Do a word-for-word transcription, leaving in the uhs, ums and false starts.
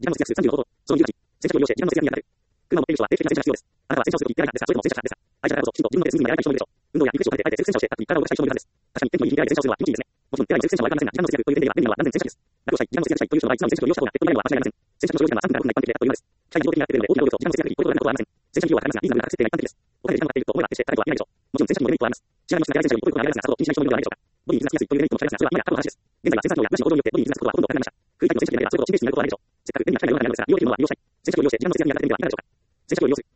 時間の節約数さんじゅうの方法。その理由がき、洗車料を利用して時間の節約にあたる。車を持っている人は定期的な洗車が必要です。あなたは洗車をするとき手洗いなんですが、それとも洗車者ですか？愛車だからこそ、きちんと自分の手でスムーズにやらない人もいるでしょう。運動やリフレッシュを兼ねてあえてセルフ洗車をして、各体を動かしたい人もいるはずです。確かに天気のいい日に手洗いで洗車をするのは気持ちいいですね。もちろん手洗いにセルフ洗車はわかりませんが、時間の節約という点では便利なのは断然洗車です。楽をしたい、時間の節約したいという人の場合、素直に洗車を利用した方が手っ取り早いのは間違いありません。洗車の所要時間がさんぷんからごふんで一般的であったというのです。機械が自動的にやってくれるので大きな労力と時間の節約にこういうことがありません。洗車費用はかかりますが、リーズナブルな価格設定が一般的です。お金で時間がかかっていると思えば決して高いとは言えないでしょう。もちろん洗車費もメリットはあります。支払いもしながら洗車よりこういうことがありますが、さほど気にしない人もいるのではないでしょうか。ボディに傷がつきやすいというメリットも使いますが、それは今や過去の話です。現在は生産者や物資の構造によってボディに傷がつくことはほとんどなくなりました。空気タイプの洗車費であればそういうことを神経質になることはないでしょう。せっかく便利な機械が世の中にあるのですが、利用できるのは利用したい。洗車費を利用して時間の節約に役立てる点では何がでしょうか。洗車費を利用する。